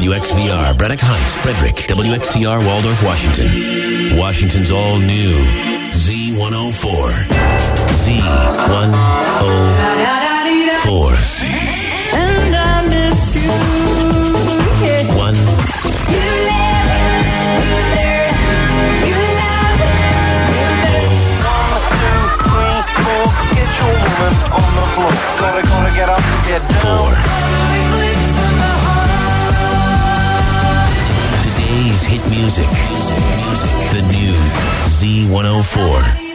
WXVR, Braddock Heights, Frederick. WXTR, Waldorf, Washington. Washington's all new Z104. Z104. And I miss you. One. On the floor, gotta get up, get down. Four. Today's hit music. The new Z104.